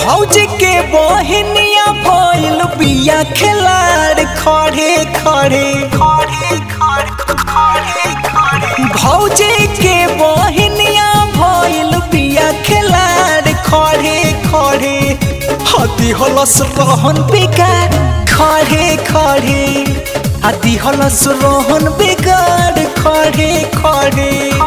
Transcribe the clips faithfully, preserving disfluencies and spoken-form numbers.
भौजी के बहिनिया भइल बिया खिलाड़ खड़े खड़े खड़े खड़े खड़े भौजी के बहिनिया भइल बिया खिलाड़ खड़े खड़े हाथी हलस रोहन बिगाड़ खड़े खड़े हाथी हलस रोहन बिगाड़ खड़े खड़े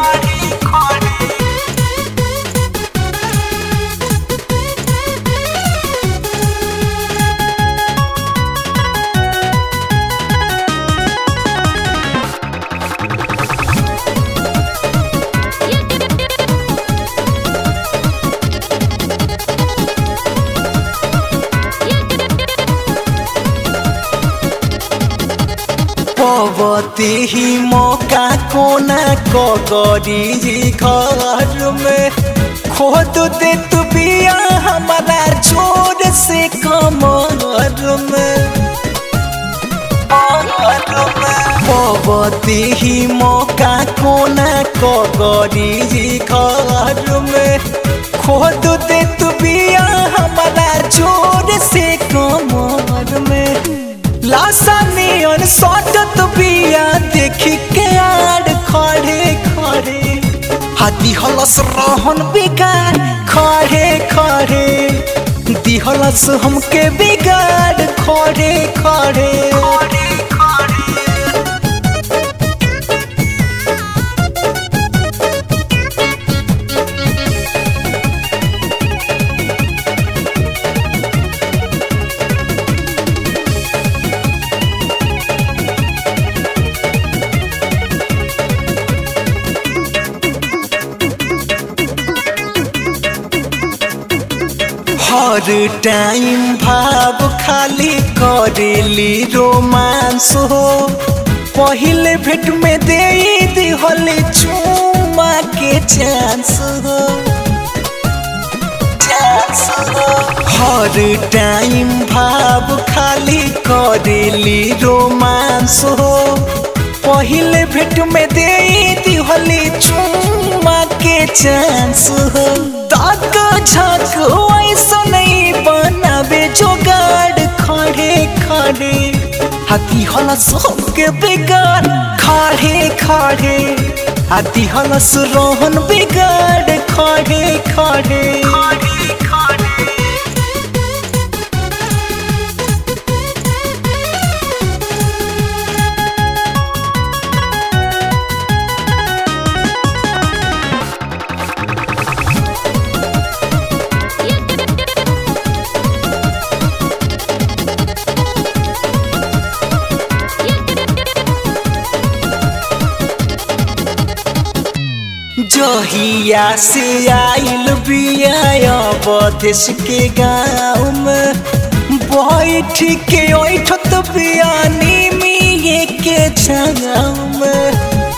पवते ही मौका कोना कगरी घर में खोद दे तू बिया हमारा जोर से कमर में पवते ही मौका कोना कगरी घर में खोद दे तू बिया हमारा जोर से कमर में लासानियन सटत बिया देखी के आड़ खड़े खड़े हाथी हलस रोहन बिगाड़ खड़े खड़े दिहलस हमके बिगाड़ खड़े खड़े हर टाइम भाव खाली करेली रोमांस हो पहले भेट में दे दिहल चुमा के चांस हो हर टाइम भाव खाली करेली रोमांस हो पहले भेट में दे दिहल चुमा के चांस हो दाग झक ऐसा नहीं बनावे जोगाड़ खड़े खड़े हाथी हलस हमके बिगाड़ खड़े खड़े हाथी हलस रोहन बिगाड़ खड़े खड़े जहिया से आइल बिया बदेश के गाँव में बैठ के ओठत बियानी मिये के छाँव में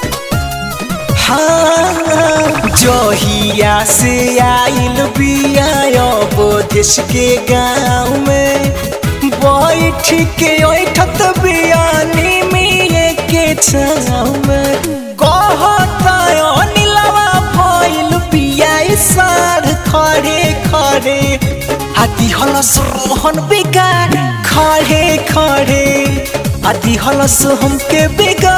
हाँ जहिया से आइल बिया बदेश के गाँव में बैठ के ओठत बियानी मिये के छाँव में कहता सार खड़े खड़े हाथी हलस रोहन बिगाड़ खड़े खड़े हाथी हलस हमके बिगाड़